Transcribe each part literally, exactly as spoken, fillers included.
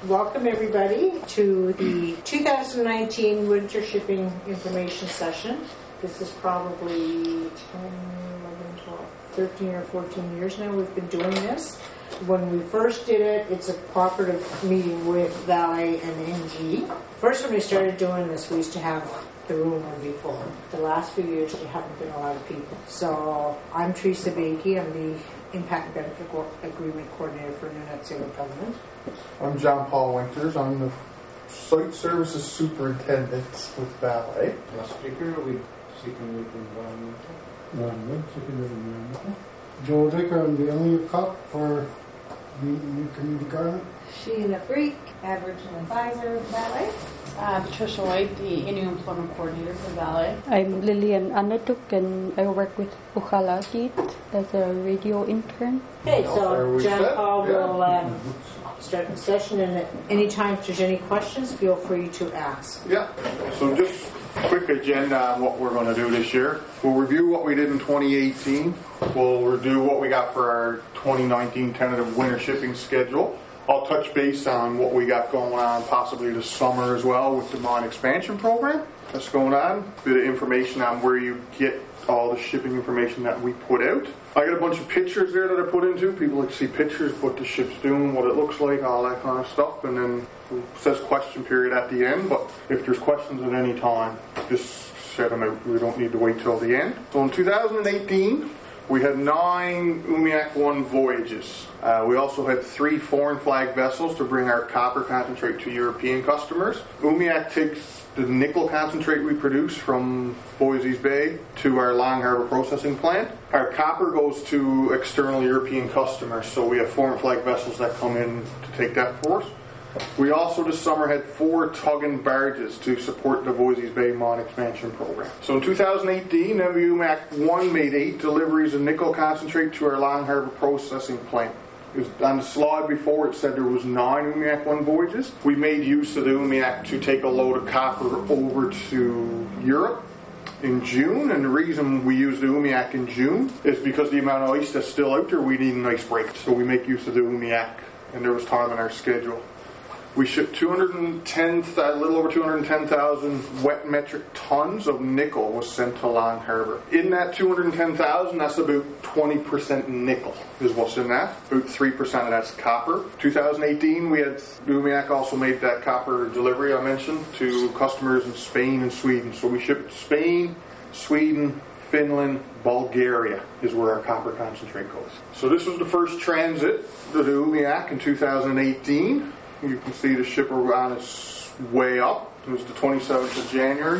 Welcome everybody to the two thousand nineteen winter shipping information session. This is probably ten, eleven, twelve, thirteen or fourteen years now we've been doing this. When we first did it, it's a cooperative meeting with Valley and N G. First when we started doing this, we used to have the room would be full. The last few years there haven't been a lot of people. So I'm Teresa Bakey. I'm the Impact Benefit Agreement Coordinator for New Net Zero Government. I'm John Paul Winters. I'm the Site Services Superintendent with Valley. Last speaker, we seeking with environmental. Environment, seeking with environmental. Joe Dicker, I'm the only cop for the new community government. Sheila Freak, Aboriginal Advisor of Valley. Uh, Patricia White, the Innu Employment Coordinator for Valley. I'm Lillian Anatuk and I work with Ukhalajit as a radio intern. Okay, so Are John set? Paul Yeah. will um, start the session, and at any time if there's any questions, feel free to ask. Yeah. So just quick agenda on what we're going to do this year. We'll review what we did in twenty eighteen. We'll review what we got for our twenty nineteen tentative winter shipping schedule. I'll touch base on what we got going on possibly this summer as well with the mine expansion program that's going on. A bit of information on where you get all the shipping information that we put out. I got a bunch of pictures there that I put into. People like to see pictures, what the ship's doing, what it looks like, all that kind of stuff. And then it says question period at the end. But if there's questions at any time, just set them out. We don't need to wait till the end. So in two thousand eighteen, we had nine Umiak one voyages. Uh, we also had three foreign flag vessels to bring our copper concentrate to European customers. Umiak takes the nickel concentrate we produce from Voisey's Bay to our Long Harbour processing plant. Our copper goes to external European customers, so we have foreign flag vessels that come in to take that for us. We also this summer had four tug-in barges to support the Voisey's Bay mine expansion program. So in two thousand eighteen, M V Umiak one made eight deliveries of nickel concentrate to our Long Harbour processing plant. It was on the slide before it said there was nine Umiak one voyages. We made use of the Umiak to take a load of copper over to Europe in June, and the reason we use the Umiak in June is because the amount of ice that's still out there, we need an ice break. So we make use of the Umiak, and there was time in our schedule. We shipped two hundred ten, a little over two hundred ten thousand wet metric tons of nickel was sent to Long Harbour. In that two hundred ten thousand, that's about twenty percent nickel is what's in that. About three percent of that's copper. two thousand eighteen, we had, Umiak also made that copper delivery I mentioned to customers in Spain and Sweden. So we shipped to Spain, Sweden, Finland, Bulgaria is where our copper concentrate goes. So this was the first transit to the Umiak in two thousand eighteen. You can see the ship on its way up. It was the twenty-seventh of January.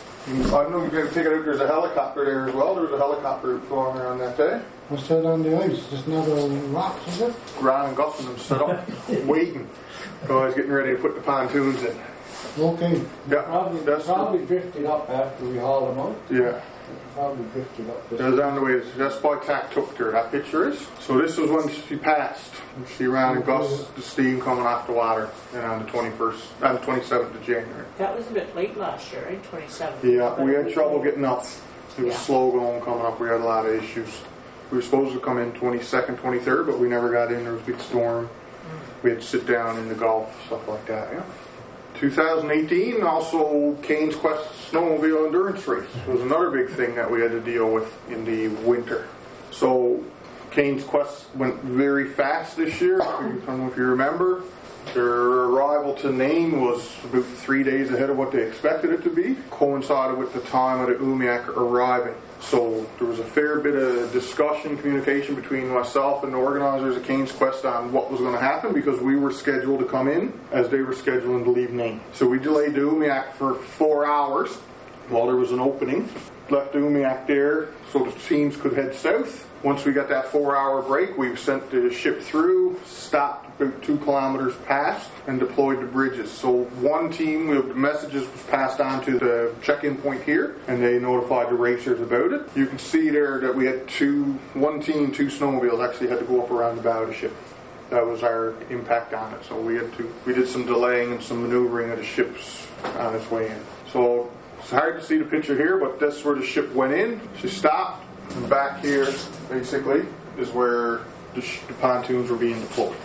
I know you got to take it out. There's a helicopter there as well. There was a helicopter flying around that day. What's that on the ice? Just another rocks, is it? Gran and Gus and them set up, waiting. Guys getting ready to put the pontoons in. Okay. Yeah, Probably, that's probably drifted up after we hauled them out. yeah. Probably drifted up. It was on the way. That's by Tack took her. That picture is. So this was when she passed. She ran and Gus the steam coming off the water, and on the twenty-first, on the twenty-seventh of January. That was a bit late last year, right? twenty-seventh. Yeah, we had trouble getting up. It was Yeah. slow going coming up. We had a lot of issues. We were supposed to come in twenty-second, twenty-third, but we never got in. There was a big storm. We had to sit down in the Gulf, stuff like that. Yeah. two thousand eighteen, also Cane's Quest Snowmobile Endurance Race was another big thing that we had to deal with in the winter. So Cane's Quest went very fast this year. I don't know if you remember. Their arrival to Nain was about three days ahead of what they expected it to be. Coincided with the time of the Umiak arriving. So there was a fair bit of discussion, communication between myself and the organizers of Cane's Quest on what was going to happen, because we were scheduled to come in as they were scheduling to leave Nain. So we delayed the Umiak for four hours while there was an opening. Left the Umiak there so the teams could head south. Once we got that four-hour break, we sent the ship through, stopped about two kilometers past, and deployed the bridges. So one team, the messages was passed on to the check-in point here, and they notified the racers about it. You can see there that we had two, one team, two snowmobiles actually had to go up around the bow of the ship. That was our impact on it. So we had to, we did some delaying and some maneuvering of the ships on its way in. So it's hard to see the picture here, but that's where the ship went in. She stopped. And back here, basically, is where the, sh- the pontoons were being deployed.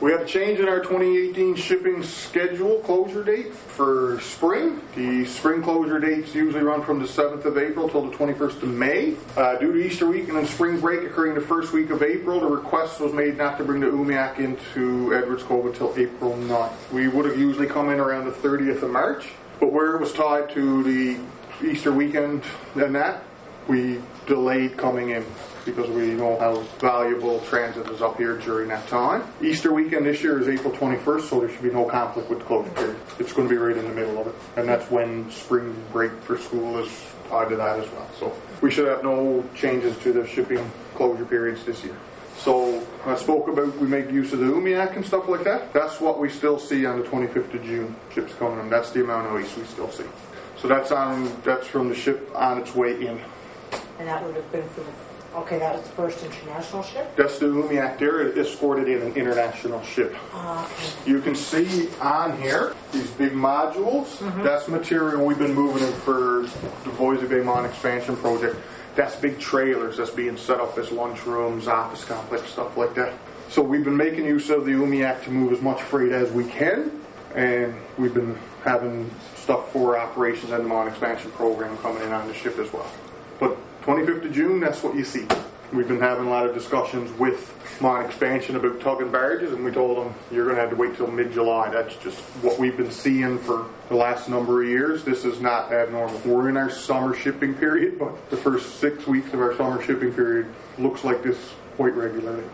We have a change in our twenty eighteen shipping schedule closure date for spring. The spring closure dates usually run from the seventh of April till the twenty-first of May. Uh, due to Easter weekend and spring break occurring the first week of April, the request was made not to bring the Umiak into Edwards Cove until April ninth. We would have usually come in around the thirtieth of March, but where it was tied to the Easter weekend and that, we delayed coming in, because we know how valuable transit is up here during that time. Easter weekend this year is April twenty-first, so there should be no conflict with the closure period. It's going to be right in the middle of it. And that's when spring break for school is tied to that as well. So we should have no changes to the shipping closure periods this year. So I spoke about we make use of the Umiak and stuff like that. That's what we still see on the twenty-fifth of June. Ships coming in. That's the amount of ice we still see. So that's on. That's from the ship on its way in. And that would have been for the, okay, that was the first international ship? That's the Umiak there. It escorted in an international ship. Uh, okay. You can see on here these big modules. Mm-hmm. That's material we've been moving in for the Boise Bay Mine expansion project. That's big trailers that's being set up as lunchrooms, office complex, stuff like that. So we've been making use of the Umiak to move as much freight as we can, and we've been having stuff for operations and the mine expansion program coming in on the ship as well. But twenty-fifth of June, that's what you see. We've been having a lot of discussions with mine expansion about tugging barges, and we told them, you're going to have to wait till mid-July. That's just what we've been seeing for the last number of years. This is not abnormal. We're in our summer shipping period, but the first six weeks of our summer shipping period looks like this quite regularly.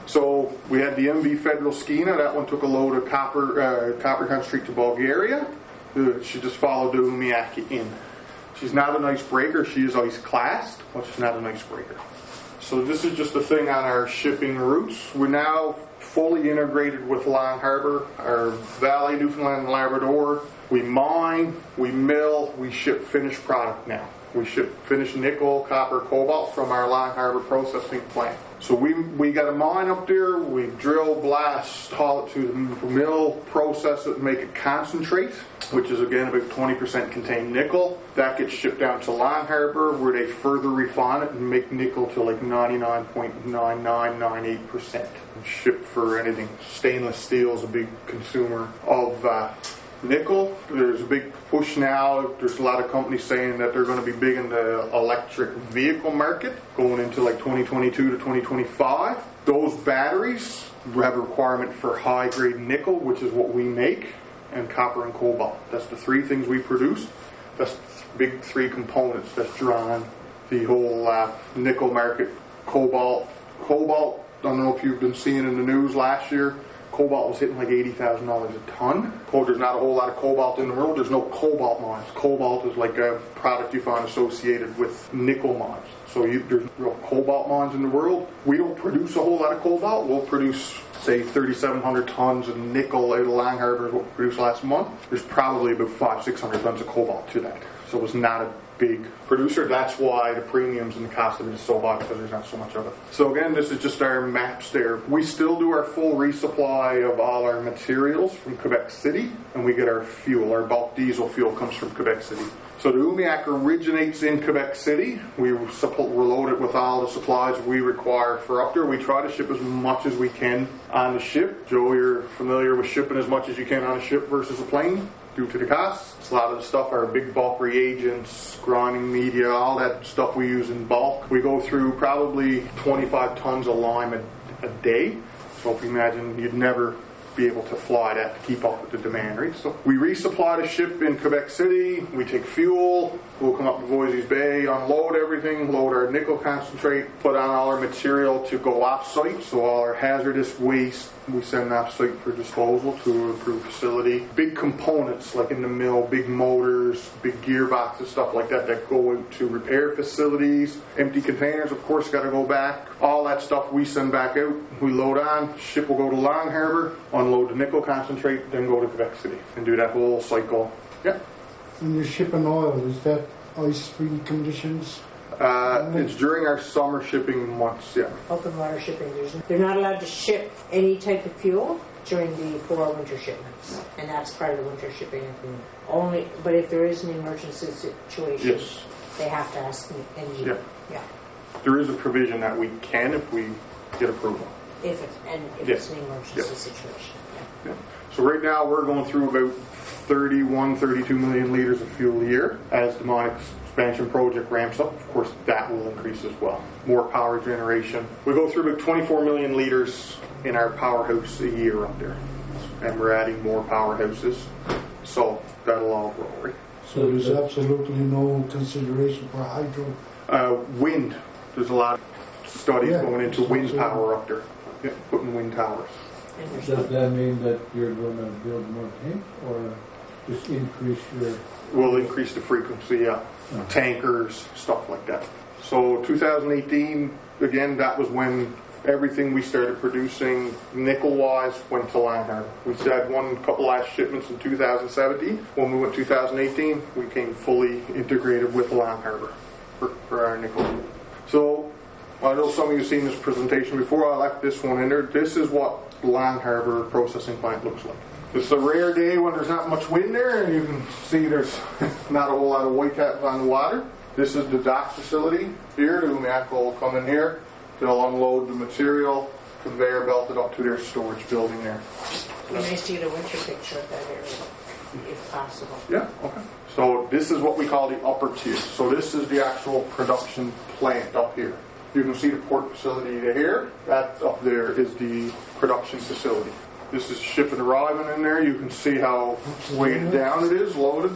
So we had the M V Federal Skeena. That one took a load of copper, uh, copper concrete to Bulgaria. Uh, she just followed the Umiak in. She's not an icebreaker. She is ice-classed, but she's not an icebreaker. So this is just a thing on our shipping routes. We're now fully integrated with Long Harbor, our Valley, Newfoundland, and Labrador. We mine, we mill, we ship finished product now. We ship finished nickel, copper, cobalt from our Long Harbor processing plant. So we we got a mine up there. We drill, blast, haul it to the mill, process it, and make it concentrate, which is again about twenty percent contained nickel. That gets shipped down to Long Harbor, where they further refine it and make nickel to like ninety-nine point nine nine nine eight percent. Shipped for anything. Stainless steel is a big consumer of uh, nickel. There's a big push now. There's a lot of companies saying that they're going to be big in the electric vehicle market going into like twenty twenty-two to twenty twenty-five. Those batteries have a requirement for high-grade nickel, which is what we make, and copper and cobalt. That's the three things we produce. That's the big three components that's drawing the whole uh, nickel market. Cobalt. Cobalt, I don't know if you've been seeing in the news last year, cobalt was hitting like eighty thousand dollars a ton. Oh, there's not a whole lot of cobalt in the world. There's no cobalt mines. Cobalt is like a product you find associated with nickel mines. So you, there's real cobalt mines in the world. We don't produce a whole lot of cobalt. We'll produce, say, thirty-seven hundred tons of nickel out of Long Harbor is what we produced last month. There's probably about five, six hundred tons of cobalt to that. So it's not a big producer. That's why the premiums and the cost of it is so high, because there's not so much of it. So again, this is just our maps there. We still do our full resupply of all our materials from Quebec City, and we get our fuel. Our bulk diesel fuel comes from Quebec City. So the Umiak originates in Quebec City. We load it with all the supplies we require for up there. We try to ship as much as we can on the ship. Joe, you're familiar with shipping as much as you can on a ship versus a plane due to the costs. A lot of the stuff are big bulk reagents, grinding media, all that stuff we use in bulk. We go through probably twenty-five tons of lime a, a day. So if you imagine, you'd never be able to fly that to keep up with the demand, right? So we resupply the ship in Quebec City. We take fuel. We'll come up to Voisey's Bay, unload everything, load our nickel concentrate, put on all our material to go off-site. So all our hazardous waste we send off-site for disposal to an approved facility. Big components like in the mill, big motors, big gearboxes, stuff like that that go into repair facilities. Empty containers, of course, got to go back. All that stuff we send back out. We load on. Ship will go to Long Harbor, unload the nickel concentrate, then go to Quebec City and do that whole cycle. Yeah. When you're shipping oil, is that ice-free conditions? Uh, it's during our summer shipping months, yeah. Open water shipping. There's, they're not allowed to ship any type of fuel during the four winter shipments, and that's part of the winter shipping agreement. Only, but if there is an emergency situation, yes, they have to ask me. And yeah, yeah, there is a provision that we can if we get approval. if it, and if Yeah. it's an emergency Yeah. situation. Yeah. So right now we're going through about thirty-one, thirty-two million liters of fuel a year. As the Monic expansion project ramps up, of course, that will increase as well. More power generation. We go through about twenty-four million liters in our powerhouse a year up there. And we're adding more powerhouses. So that'll all grow, right? So there's absolutely no consideration for hydro. Uh, wind. There's a lot of studies Yeah. going into wind power up there. Yeah, putting wind towers. And there's Does that mean that you're gonna build more tanks or just increase your, Will increase the frequency, yeah. Tankers, stuff like that. So two thousand eighteen, again, that was when everything we started producing nickel-wise went to Land Harbor. We had one couple last shipments in two thousand seventeen. When we went two thousand eighteen, we came fully integrated with Land Harbor for, for our nickel. So I know some of you have seen this presentation before. I left this one in there. This is what Land Harbor processing plant looks like. It's a rare day when there's not much wind there, and you can see there's not a whole lot of whitecaps on the water. This is the dock facility here. The Umiak will come in here. They'll unload the material, conveyor belted up to their storage building there. It'd be nice to get a winter picture of that area, if possible. Yeah, okay. So this is what we call the upper tier. So this is the actual production plant up here. You can see the port facility here. That up there is the production facility. This is ship and arriving in there. You can see how weighted down it is, loaded.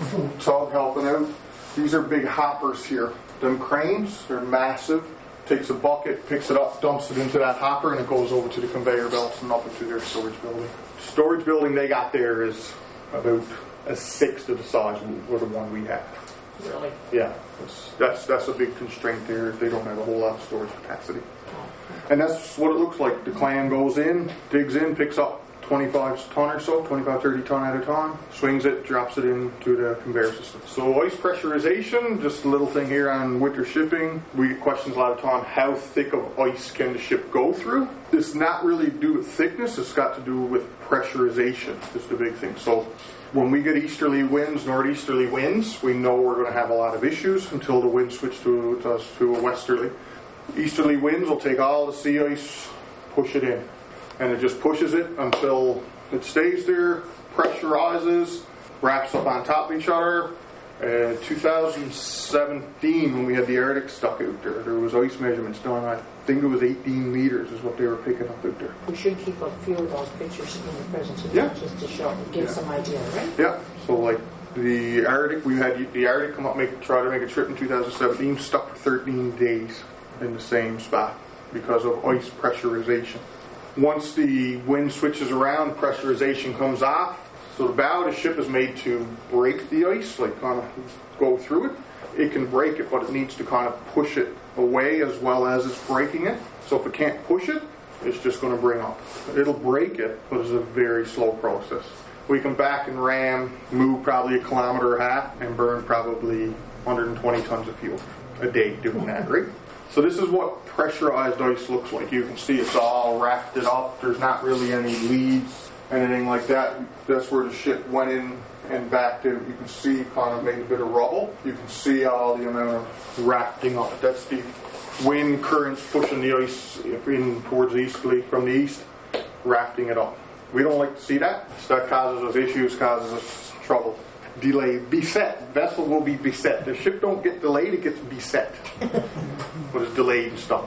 Tug helping out. These are big hoppers here. Them cranes, they're massive. Takes a bucket, picks it up, dumps it into that hopper, and it goes over to the conveyor belts and up into their storage building. Storage building they got there is about a sixth of the size of the one we have. Really? Yeah, that's, that's that's a big constraint there if they don't have a whole lot of storage capacity. And that's what it looks like. The clan goes in, digs in, picks up twenty-five ton or so, twenty-five, thirty ton at a time, swings it, drops it into the conveyor system. So ice pressurization, just a little thing here on winter shipping. We get questions a lot of time, how thick of ice can the ship go through? It's not really to do with thickness, it's got to do with pressurization, is the big thing. So when we get easterly winds, northeasterly winds, we know we're going to have a lot of issues until the wind switch to, to us to a westerly. Easterly winds will take all the sea ice, push it in. And it just pushes it until it stays there, pressurizes, wraps up on top of each other. Uh, two thousand seventeen, when we had the Arctic stuck out there, there was ice measurements done. I think it was eighteen meters is what they were picking up out there. We should keep a few of those pictures in the presentation Yeah. just to show, give Yeah. some idea, right? Yeah, so like the Arctic, we had the Arctic come up, make try to make a trip in two thousand seventeen, stuck for thirteen days in the same spot because of ice pressurization. Once the wind switches around, pressurization comes off. So the bow of the ship is made to break the ice, like kind of go through it. It can break it, but it needs to kind of push it away as well as it's breaking it. So if it can't push it, it's just going to bring up. It'll break it, but it's a very slow process. We can back and ram, move probably a kilometer and a half, and burn probably one hundred twenty tons of fuel a day doing that, right? So this is what pressurized ice looks like. You can see it's all rafted up. There's not really any leads, anything like that. That's where the ship went in and backed in. You can see kind of made a bit of rubble. You can see all the amount of rafting up. That's the wind currents pushing the ice in towards the easterly from the east, rafting it up. We don't like to see that. So that causes us issues, causes us trouble. Delay, beset. Vessel will be beset. The ship don't get delayed, it gets beset. But it's delayed and stuck.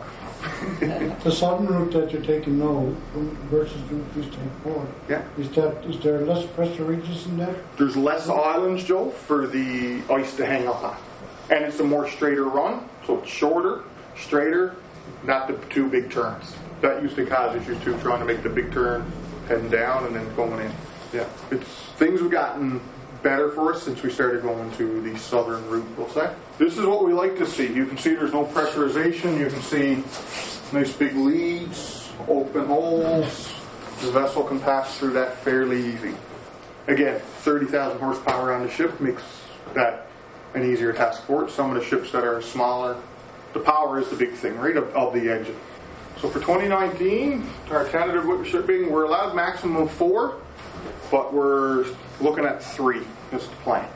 The southern route that you're taking now versus route you take forward, Yeah. is that is there less pressure ridges in that? There's less islands, Joe, for the ice to hang up on. And it's a more straighter run, so it's shorter, straighter, not the two big turns. That used to cause issues too, trying to make the big turn, heading down and then going in. Yeah. It's things have gotten better for us since we started going to the southern route, we'll say. This is what we like to see. You can see there's no pressurization. You can see nice big leads, open holes. The vessel can pass through that fairly easy. Again, thirty thousand horsepower on the ship makes that an easier task for it. Some of the ships that are smaller, the power is the big thing, right, of, of the engine. So for twenty nineteen, our tentative winter shipping, we're allowed maximum of four, but we're looking at three is the plan.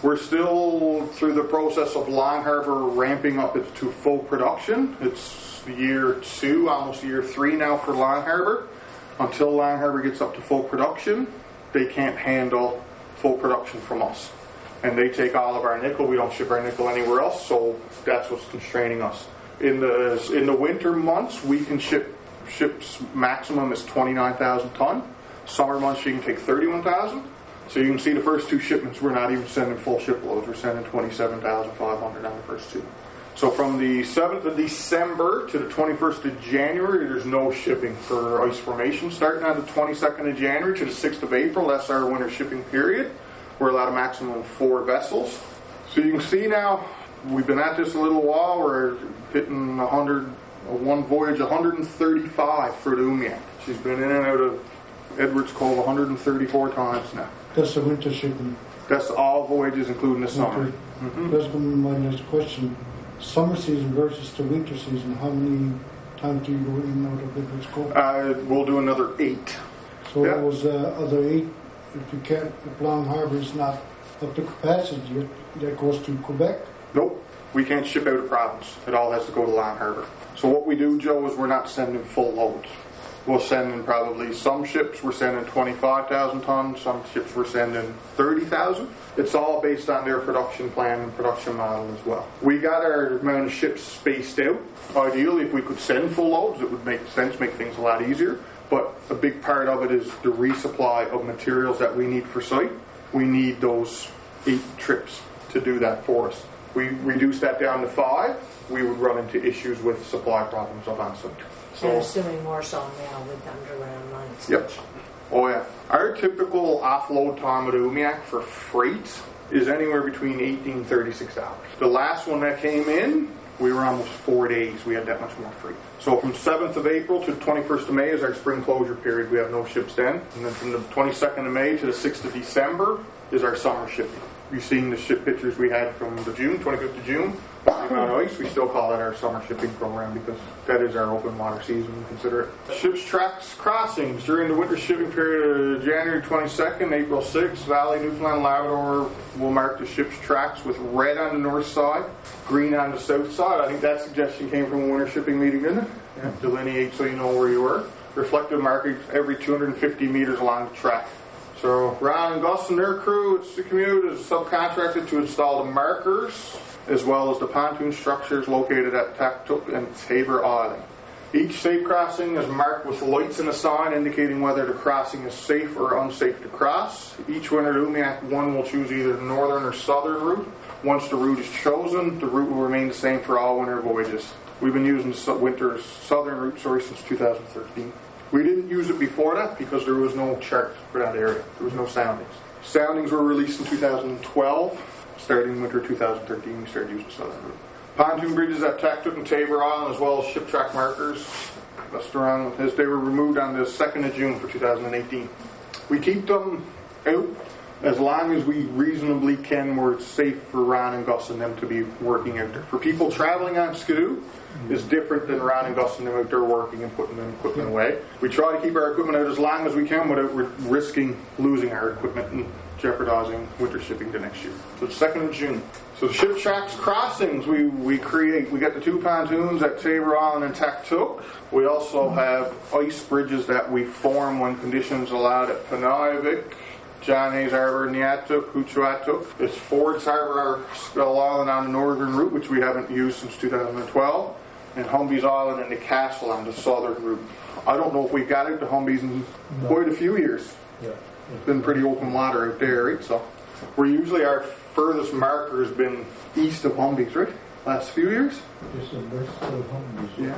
We're still through the process of Long Harbor ramping up it to full production. It's year two, almost year three now for Long Harbor. Until Long Harbor gets up to full production, they can't handle full production from us. And they take all of our nickel. We don't ship our nickel anywhere else, so that's what's constraining us. In the in the winter months, we can ship ships maximum is twenty-nine thousand ton. Summer months, you can take thirty-one thousand. So you can see the first two shipments, we're not even sending full shiploads. We're sending twenty-seven thousand five hundred on the first two. So from the seventh of December to the twenty-first of January, there's no shipping for ice formation. Starting on the twenty-second of January to the sixth of April, that's our winter shipping period. We're allowed a maximum of four vessels. So you can see now, we've been at this a little while. We're hitting one hundred, one voyage, one hundred thirty-five for the Umiak. She's been in and out of Edwards Cove one hundred thirty-four times now. That's the winter shipping. That's all voyages, including the summer. Winter. Mm-hmm. That's going to be my next question. Summer season versus the winter season, how many times do you go in and out of Edwards Cove? Uh, we'll do another eight. So yeah. those uh, other eight, if you can't, if Long Harbor is not up to capacity yet, that goes to Quebec? Nope. We can't ship out of province. It all has to go to Long Harbor. So what we do, Joe, is we're not sending full loads. We'll send in probably some ships we're sending twenty-five thousand tons, some ships we're sending thirty thousand. It's all based on their production plan and production model as well. We got our amount of ships spaced out. Ideally, if we could send full loads, it would make sense, make things a lot easier. But a big part of it is the resupply of materials that we need for site. We need those eight trips to do that for us. We reduce that down to five, we would run into issues with supply problems up on site. So, I'm assuming more so now with the underground lines. Yep. Oh yeah. Our typical offload time at Umiak for freight is anywhere between eighteen and thirty-six hours. The last one that came in, we were almost four days. We had that much more freight. So from seventh of April to the twenty-first of May is our spring closure period. We have no ships then. And then from the twenty-second of May to the sixth of December is our summer shipping. You've seen the ship pictures we had from the June, twenty-fifth of June. The amount of ice, we still call that our summer shipping program because that is our open water season, we consider it. Ships, tracks, crossings during the winter shipping period of January twenty-second, April sixth, Valley, Newfoundland, Labrador will mark the ship's tracks with red on the north side, green on the south side. I think that suggestion came from a winter shipping meeting, didn't it? Yeah. Delineate so you know where you were. Reflective markings every two hundred fifty meters along the track. So Ron and Gus and their crew at Sikamute is subcontracted to install the markers as well as the pontoon structures located at Taktuk and Tabor Island. Each safe crossing is marked with lights and a sign indicating whether the crossing is safe or unsafe to cross. Each winter Umiak one will choose either the northern or southern route. Once the route is chosen, the route will remain the same for all winter voyages. We've been using the winter southern route sorry, since two thousand thirteen. We didn't use it before that because there was no chart for that area. There was no soundings. Soundings were released in two thousand twelve. Starting winter two thousand thirteen, we started using southern route. Pontoon bridges at Taktuk and Tabor Island, as well as ship track markers. That's around as they were removed on the second of June for two thousand eighteen. We keep them out as long as we reasonably can where it's safe for Ron and Gus and them to be working out there. For people traveling on Skidoo, is different than Ron and Gus and them out there working and putting the equipment away. We try to keep our equipment out as long as we can without risking losing our equipment and jeopardizing winter shipping to next year. So the second of June. So the ship tracks crossings we, we create. We got the two pontoons at Tabor Island and Taktuk. We also have ice bridges that we form when conditions allowed at Penivik, John Hayes Harbor, Niatuk, Huchuatuk. It's Ford's Harbor, Skull Island on the northern route, which we haven't used since two thousand twelve, and Humbees Island and the Castle on the southern route. I don't know if we've got out to Humbees in no. quite a few years. Yeah. It's been pretty open water out there, right? So we're usually our furthest marker has been east of Humbees, right? Last few years? Just west of Humbees. Yeah.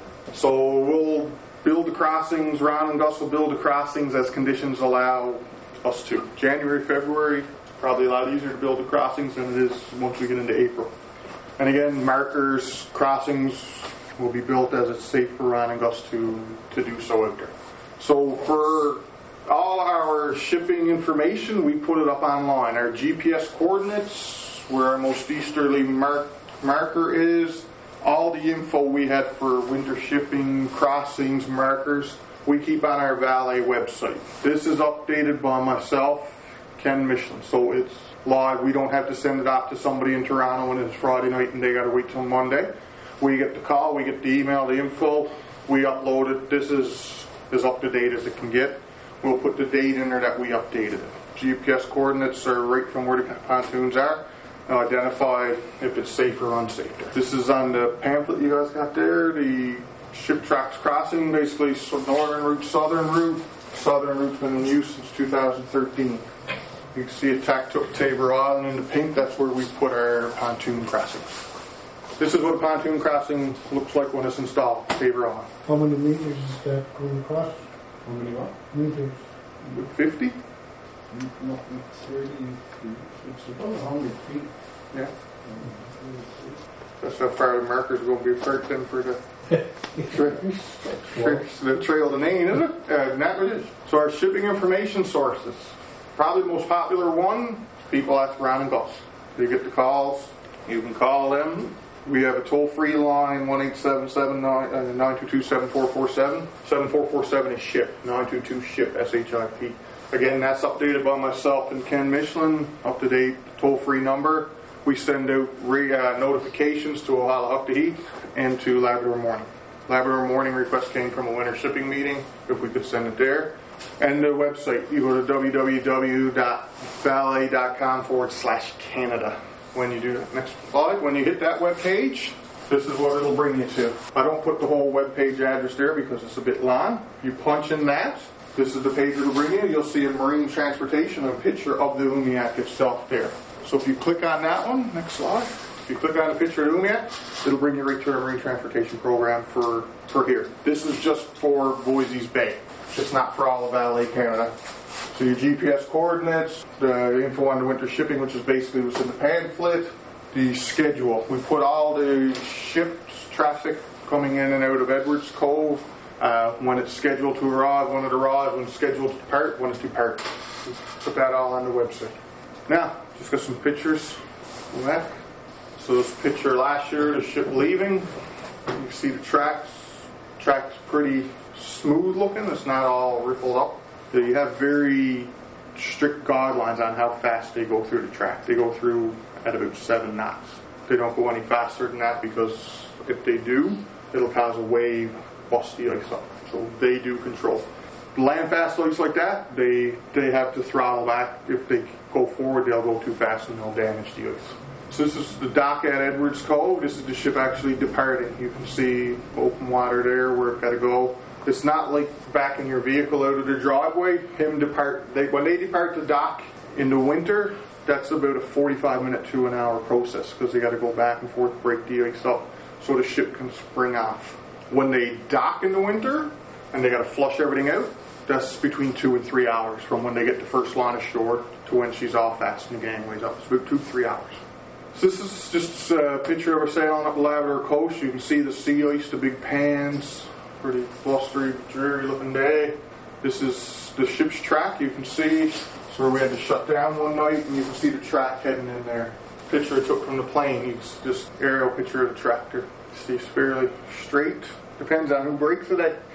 So we'll build the crossings. Ron and Gus will build the crossings as conditions allow us to. January, February, probably a lot easier to build the crossings than it is once we get into April. And again, markers, crossings will be built as it's safe for Ron and Gus to, to do so out there. So for all our shipping information, we put it up online. Our G P S coordinates, where our most easterly mark, marker is, all the info we had for winter shipping, crossings, markers, we keep on our Valet website. This is updated by myself, Ken Michelin. So it's live. We don't have to send it off to somebody in Toronto when it's Friday night and they got to wait till Monday. We get the call, we get the email, the info, we upload it. This is as up to date as it can get. We'll put the date in there that we updated it. G P S coordinates are right from where the pontoons are. Uh, identify if it's safe or unsafe. This is on the pamphlet you guys got there. The ship tracks crossing, basically so northern route, southern route. Southern route's been in use since two thousand thirteen. You can see it tacked up Tabor Island in the pink. That's where we put our pontoon crossing. This is what a pontoon crossing looks like when it's installed, Tabor Island. How many meters is that going across? How many what? Meters. fifty? No, thirty feet. It's about a hundred feet. Yeah. That's how far the marker's going to be parked in for the tra- tra- the trail to Nain, is it? Uh, not really. So our shipping information sources. Probably the most popular one, people ask Ron and Gus. They get the calls. You can call them. We have a toll-free line, one eight seven seven, nine two two, seven four four seven. seven four four seven is SHIP, nine two two SHIP, S H I P. Again, that's updated by myself and Ken Michelin, up-to-date toll-free number. We send out re, uh, notifications to Ohala Up to Heat and to Labrador Morning. Labrador Morning request came from a winter shipping meeting, if we could send it there. And the website, you go to www.valet.com forward slash Canada. When you do that next slide, when you hit that web page, this is what it'll bring you to. I don't put the whole web page address there because it's a bit long. You punch in that. This is the page it'll bring you. You'll see a marine transportation, a picture of the Umiak itself there. So if you click on that one, next slide. If you click on the picture of the Umiak, it'll bring you right to the marine transportation program for, for here. This is just for Boise's Bay. It's not for all of Valet Canada. So your G P S coordinates, the info on the winter shipping, which is basically what's in the pamphlet, the schedule. We put all the ships, traffic coming in and out of Edwards Cove, uh, when it's scheduled to arrive, when it arrives, when it's scheduled to depart, when it's depart. We put that all on the website. Now, just got some pictures of that. So this picture last year, the ship leaving. You can see the tracks. Track's pretty smooth looking. It's not all rippled up. They have very strict guidelines on how fast they go through the track. They go through at about seven knots. They don't go any faster than that because if they do, it'll cause a wave, bust the ice up. So they do control. Land fast ice like that, they they have to throttle back. If they go forward, they'll go too fast and they'll damage the ice. So this is the dock at Edwards Cove. This is the ship actually departing. You can see open water there where it got to go. It's not like backing your vehicle out of the driveway. Him depart. They, when they depart the dock in the winter, that's about a forty-five minute to an hour process because they got to go back and forth, break the ice up, so the ship can spring off. When they dock in the winter and they got to flush everything out, that's between two and three hours from when they get the first line ashore to when she's off fastening the gangways up. It's about two, three hours. So this is just a picture of her sailing up the Labrador coast. You can see the sea ice, the big pans. Pretty blustery, dreary looking day. This is the ship's track. You can see so we had to shut down one night, and you can see the track heading in there. Picture I took from the plane. It's just aerial picture of the tractor. You see it's fairly straight. Depends on who breaks the day.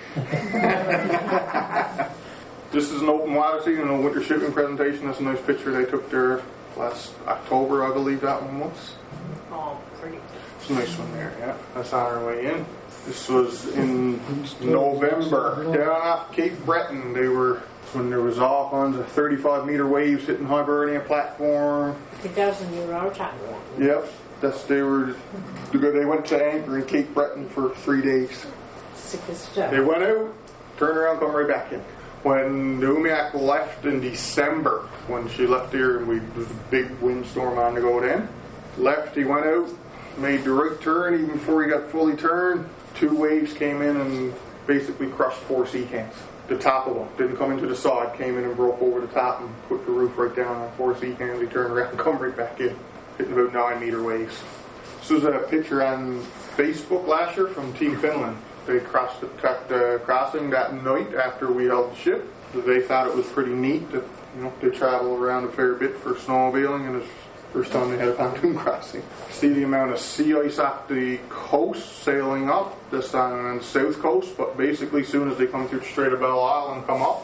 This is an open water season, a winter shipping presentation. That's a nice picture they took there last October, I believe that one was. Oh, pretty. It's a nice one there, yeah. That's on our way in. This was in November, down off Cape Breton. They were, when there was all kinds of thirty-five meter waves hitting Hibernian platform. I think that was when you were out talking about. Yep, that's, they were, they went to anchor in Cape Breton for three days. Sick as stuff. They went out, turned around, come right back in. When the Umiak left in December, when she left here, and we, there was a big windstorm on to go in. Left, he went out, made the right turn, even before he got fully turned. Two waves came in and basically crushed four sea cans. The top of them didn't come into the side, came in and broke over the top and put the roof right down on four sea cans. He turned around and come right back in, hitting about nine meter waves. This was a picture on Facebook last year from Team Finland. They crossed the, the crossing that night after we held the ship. They thought it was pretty neat that, you know, they travel around a fair bit for snowmobiling, and it's the first time they had a pontoon crossing. See the amount of sea ice off the coast sailing up, just on the south coast, but basically as soon as they come through the Strait of Belle Isle and come up,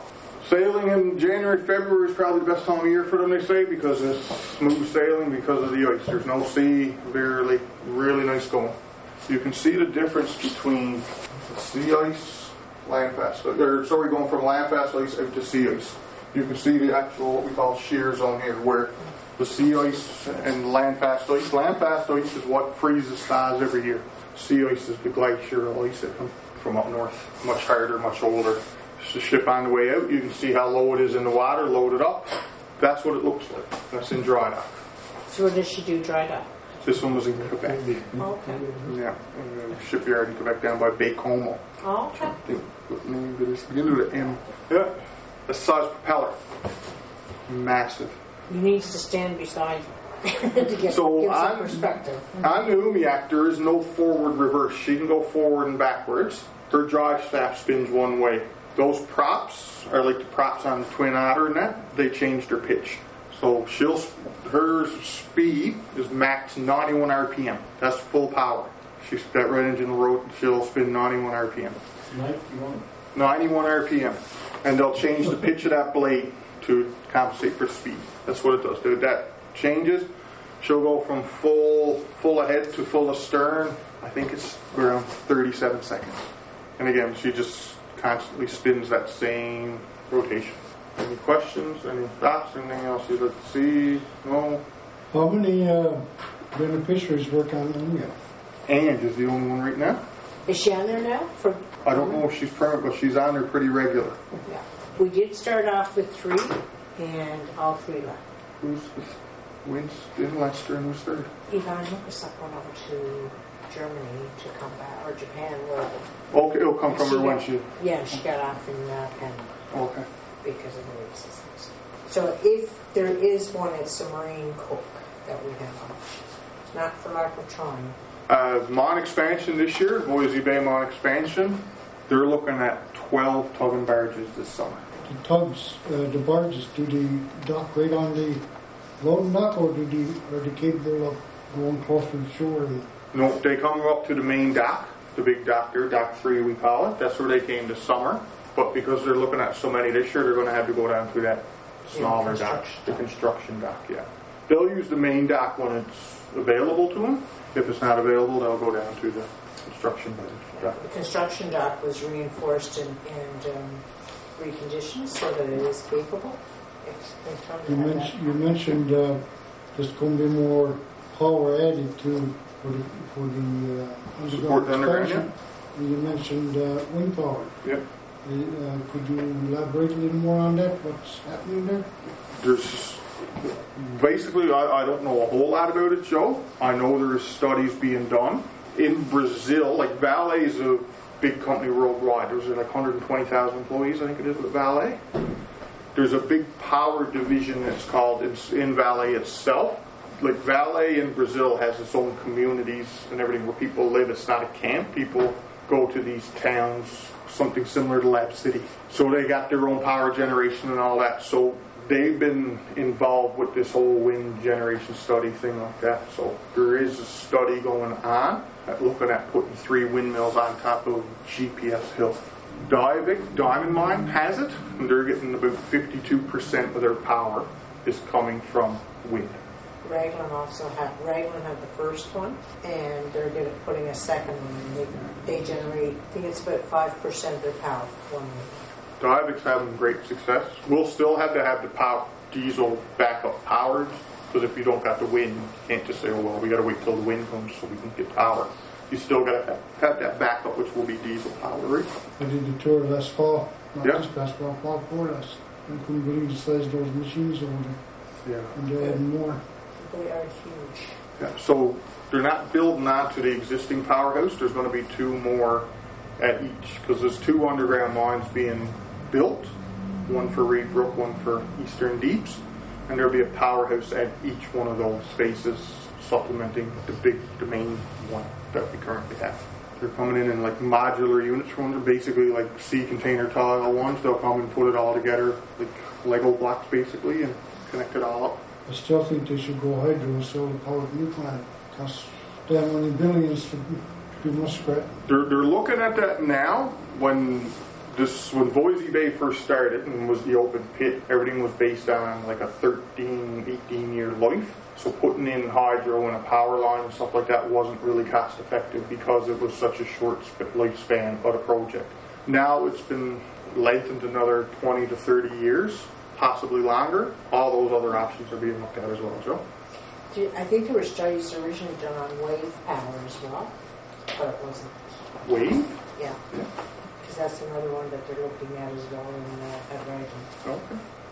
Sailing in January, February is probably the best time of year for them, they say, because it's smooth sailing because of the ice. There's no sea, barely, really nice going. You can see the difference between the sea ice, land fast, or sorry, going from land fast ice out to sea ice. You can see the actual, what we call shear zone here, where the sea ice and land fast ice. Land fast ice is what freezes thaws every year. Sea ice is the glacial ice that comes from up north, much harder, much older. The ship on the way out, you can see how low it is in the water, loaded up. That's what it looks like. That's in dry dock. So where does she do dry dock? This one was in Quebec. Okay. Yeah, in the shipyard in Quebec down by Baie-Comeau. Okay. I think what name did it begin with an M? Yeah, the size propeller. Massive. You need to stand beside you to get So give some on, perspective. on the Umiak, there is no forward reverse. She can go forward and backwards. Her drive shaft spins one way. Those props are like the props on the Twin Otter and that. They changed their pitch. So she'll, her speed is max ninety-one R P M. That's full power. She's that red engine road. She'll spin ninety-one R P M. ninety-one. ninety-one R P M. And they'll change the pitch of that blade to compensate for speed. That's what it does. If that changes, she'll go from full full ahead to full astern. I think it's around thirty-seven seconds. And again, she just constantly spins that same rotation. Any questions? Any thoughts? Anything else you'd like to see? No? How many uh, beneficiaries work on Umiak? Ange is the only one right now. Is she on there now? For I don't know if she's permanent, but she's on there pretty regular. Yeah. We did start off with three, and all three left. Who's Winston, Lester, and who's third? Ivan Lucasuk went over to Germany to come back, or Japan, wherever. Okay, it'll come from She her when got- she... Yeah, she got off in uh, Canada Okay. because of the resistance. So if there is one, it's a Marine Cook that we have on. Not for lack of trying. Uh, Mon expansion this year, Boise Bay Mon expansion, they're looking at twelve tug and barges this summer. The tugs, uh, the barges, do they dock right on the loading dock, or do they, are they capable of going closer to shore? No, they come up to the main dock, the big dock there, dock three we call it. That's where they came this summer. But because they're looking at so many this year, they're going to have to go down to that smaller Yeah, dock, construction the dock. construction dock, yeah. They'll use the main dock when it's available to them. If it's not available, they'll go down to the construction dock. The construction dock was reinforced and, and um, reconditioned so that it is capable. It's, it's trying to You, have that. mentioned, you mentioned uh, there's going to be more power added to for the, for the uh, Support the underground, expansion. And you mentioned uh, wind power. Yep. Uh, could you elaborate a little more on that? What's happening there? There's basically, I, I don't know a whole lot about it, Joe. I know there's studies being done in Brazil. Like Vale is a big company worldwide. There's like one hundred twenty thousand employees, I think it is, with Vale. There's a big power division that's called it's in Vale itself. Like Vale in Brazil has its own communities and everything where people live. It's not a camp. People go to these towns, something similar to Lab City. So they got their own power generation and all that. So they've been involved with this whole wind generation study thing like that. So there is a study going on at looking at putting three windmills on top of G P S Hill. Diavik, Diamond Mine has it, and they're getting about fifty-two percent of their power is coming from wind. Raglan also had, Raglan had the first one, and they're gonna, putting a second one, and they, they generate, I think it's about five percent of their power, one week. Diavik's having great success. We'll still have to have the power, diesel backup powered, because if you don't got the wind, you can't just say, oh, well, we got to wait till the wind comes so we can get power. You still got to have, have that backup, which will be diesel powered. I did the tour last fall. Not Yeah. this past fall, fall before last. I couldn't believe the size of those machines over there. Yeah. And they're adding more. They are huge. Yeah, so they're not building onto the existing powerhouse. There's going to be two more at each, because there's two underground mines being built, one for Reed Brook, one for Eastern Deeps, and there'll be a powerhouse at each one of those spaces, supplementing the big, the main one that we currently have. They're coming in in like modular units from them, basically like sea container tile ones. They'll come and put it all together, like Lego blocks basically, and connect it all up. I still think they should go hydro so the power new plant costs damn many billions to do muskrat. They're, they're looking at that now. When this, when Boise Bay first started and was the open pit, everything was based on like a thirteen, eighteen year life. So putting in hydro and a power line and stuff like that wasn't really cost effective because it was such a short sp- lifespan of a project. Now it's been lengthened another twenty to thirty years, possibly longer. All those other options are being looked at as well, Joe. Do- I think there were studies originally done on wave power as well, but it wasn't. Wave? Yeah. Because that's another one that they're looking at as well in uh, at Reagan. Okay.